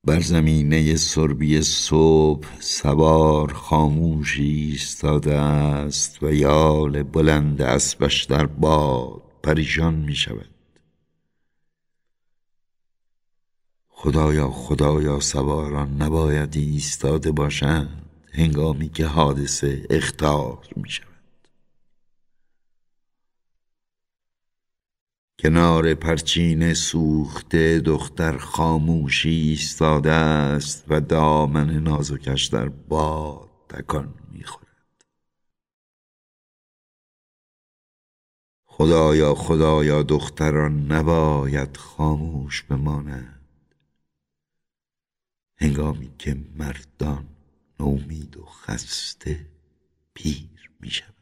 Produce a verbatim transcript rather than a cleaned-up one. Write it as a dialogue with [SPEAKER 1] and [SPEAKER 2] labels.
[SPEAKER 1] بر زمینه سربی صبح سوار خاموشی ایستاده است و یال بلند اسبش در باد پریشان می شود. خدایا خدایا سواران نباید ایستاده باشند هنگامی که حادثه اخطار می شود. کنار پرچین سوخته دختر خاموشی ایستاده است و دامن نازکش در باد تکان می‌خورد. خدایا خدایا دختران نباید خاموش بمانند هنگامی که مردان نومید و خسته پیر می‌شوند.